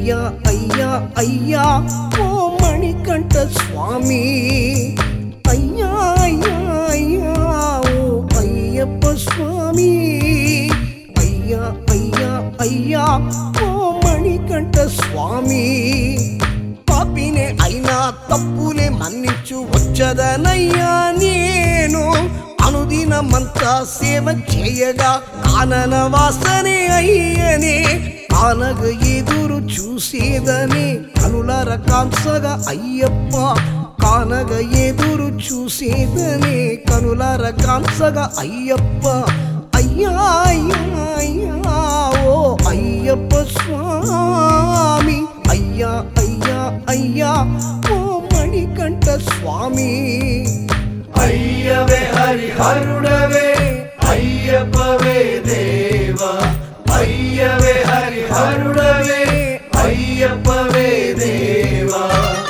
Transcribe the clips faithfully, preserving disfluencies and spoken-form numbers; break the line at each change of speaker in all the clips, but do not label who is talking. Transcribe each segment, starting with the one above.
అయ్యా అయ్యా అయ్యా ఓ మణికంఠ స్వామి అయ్యా అయ్యా అయ్యా ఓ అయ్యప్ప స్వామి అయ్యా అయ్యా అయ్యా ఓ మణికంఠ స్వామి పాపినే అయినా తప్పులే మన్నించు వచ్చదనయ్యా నేను అనుదినమంతా సేవ చేయగా కానన వాసనే అయ్యనే కానగ ఎదురు చూసేదని కనులార కాంసగా అయ్యప్ప కానగ ఎదురు చూసేదని కనులార కాంసగా అయ్యప్ప అయ్యా అయ్యా అయ్యా ఓ అయ్యప్ప స్వామి అయ్యా అయ్యా అయ్యా ఓ మణికంఠ స్వామి
అయ్యవే హరిహరుడవే అయ్యప్పవే దేవా అయ్యవే హరిహరుడవే అయ్యప్పవే దేవా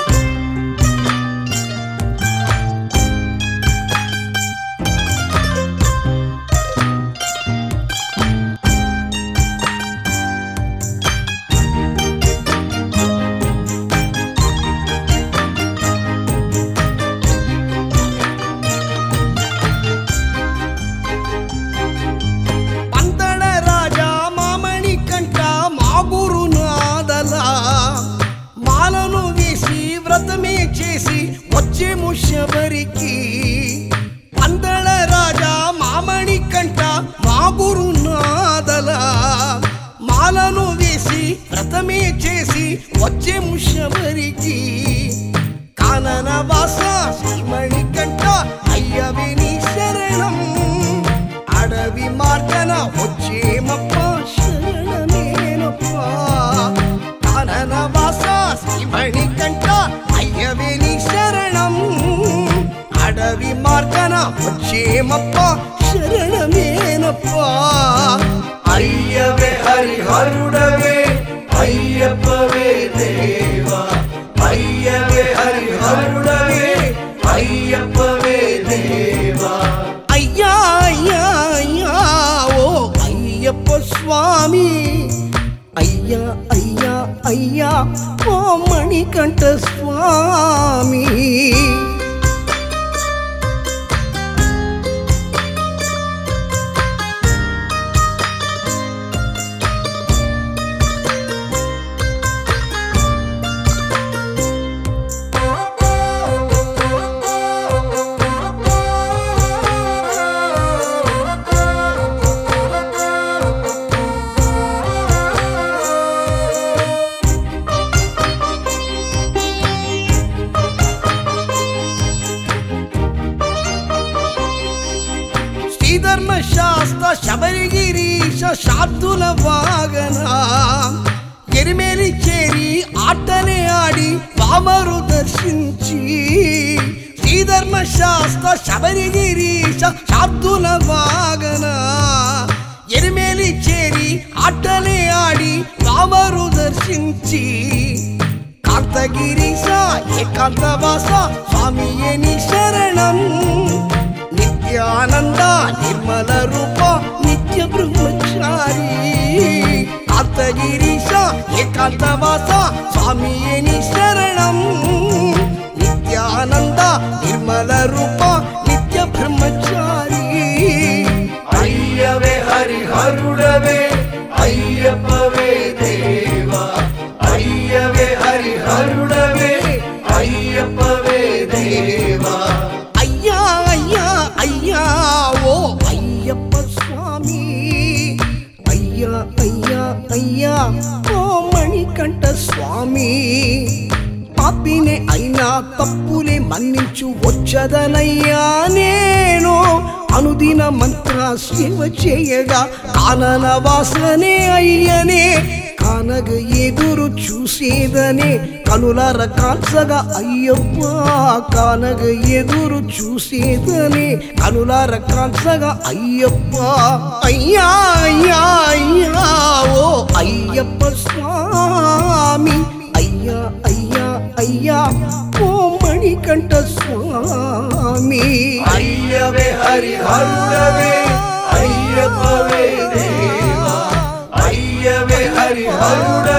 వచ్చేము శబరికి పందళ రాజా మామణికంఠ మా గురునాదల మాలను వేసి వ్రతమే చేసి వచ్చేము శబరికి కానన వాస శ్రీమణికంఠ అయ్యవే నీ శరణం అడవి మార్గన వచ్చేమప్ప శరణమేనప్ప కానన వాస శ్రీమణికంఠ అయ్యవే నీ శరణం అడవి మార్గన వచ్చేమప్ప శరణమేనప్ప
అయ్యవే హరిహరుడవే అయ్యప్పవే దేవా అయ్యవే హరిహరుడవే అయ్యప్పవే దేవా
అయ్యా అయ్యా అయ్యా ఓ అయ్యప్ప స్వామి అయ్యా అయ్యా అయ్యా ఓ మణికంఠ స్వామి ధర్మశాస్త్ర శబరిగిరీశ శాబ్దుల వాగన ఎరిమేలి చేరి ఆటనే ఆడి పామరు దర్శించి శ్రీధర్మశాస్త్ర శబరిగిరీశ శాబ్దుల వాగన ఎరిమేలి చేరి ఆటనే ఆడి పామరు దర్శించి కాంతగిరీశ ఏకాంతవాస స్వామియే నీ శరణం నిత్యానంద నిర్మల రూప నిత్య బ్రహ్మచారి కాంతగిరీశ ఏకాంతవాస స్వామియే నీ శరణం నిత్యానంద నిర్మల రూప నిత్య బ్రహ్మచారి
అయ్యవే హరిహరుడవే అయ్యప్పవే దేవా అయ్యవే హరిహరుడవే అయ్యప్పవే దేవా
అయ్యా అయ్యా అయ్యా ఓ అయ్యప్ప స్వామి అయ్యా అయ్యా అయ్యా ఓ మణికంఠ స్వామి పాపినే అయినా తప్పులే మన్నించు వచ్చదనయ్యా నేను అనుదిన మంత్ర సేవ చేయగా కానన వాసనే అయ్యనే కానగ ఎదురు చూసేదనే కనులార కాల్సగా అయ్యప్ప కానగ ఎదురు చూసేదనే కనులార కాల్సగా అయ్యప్ప అయ్యా అయ్యా అయ్యా ఓ అయ్యప్ప స్వామి అయ్యా అయ్యా అయ్యా ఓ మణికంఠ స్వామి
అయ్యవే హరిహరుడవే అయ్యప్పవే దేవా అయ్యవే హరిహరుడవే